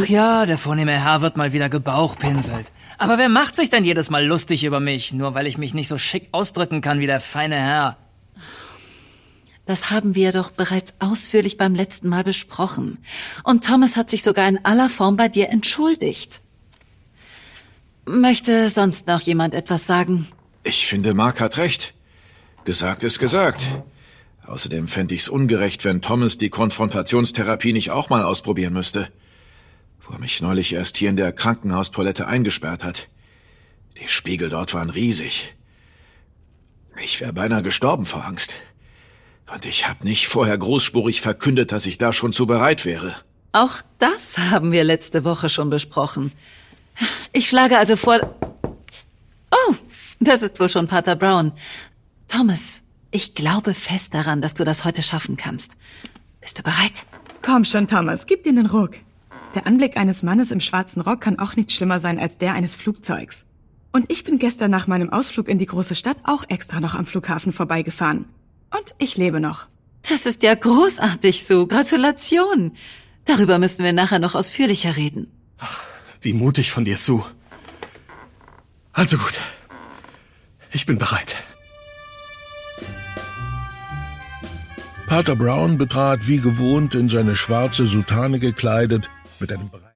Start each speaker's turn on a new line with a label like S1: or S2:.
S1: Ach ja, der vornehme Herr wird mal wieder gebauchpinselt. Aber wer macht sich denn jedes Mal lustig über mich, nur weil ich mich nicht so schick ausdrücken kann wie der feine Herr?
S2: Das haben wir doch bereits ausführlich beim letzten Mal besprochen. Und Thomas hat sich sogar in aller Form bei dir entschuldigt. Möchte sonst noch jemand etwas sagen?
S3: Ich finde, Mark hat recht. Gesagt ist gesagt. Außerdem fände ich's ungerecht, wenn Thomas die Konfrontationstherapie nicht auch mal ausprobieren müsste. Wo er mich neulich erst hier in der Krankenhaustoilette eingesperrt hat. Die Spiegel dort waren riesig. Ich wäre beinahe gestorben vor Angst. Und ich habe nicht vorher großspurig verkündet, dass ich da schon zu bereit wäre.
S2: Auch das haben wir letzte Woche schon besprochen. Ich schlage also vor... Oh, das ist wohl schon Pater Brown. Thomas, ich glaube fest daran, dass du das heute schaffen kannst. Bist du bereit?
S4: Komm schon, Thomas, gib dir den Ruck. Der Anblick eines Mannes im schwarzen Rock kann auch nicht schlimmer sein als der eines Flugzeugs. Und ich bin gestern nach meinem Ausflug in die große Stadt auch extra noch am Flughafen vorbeigefahren. Und ich lebe noch.
S2: Das ist ja großartig, Sue. Gratulation. Darüber müssen wir nachher noch ausführlicher reden.
S5: Ach, wie mutig von dir, Sue. Also gut. Ich bin bereit.
S6: Pater Brown betrat wie gewohnt in seine schwarze Soutane gekleidet, mit einem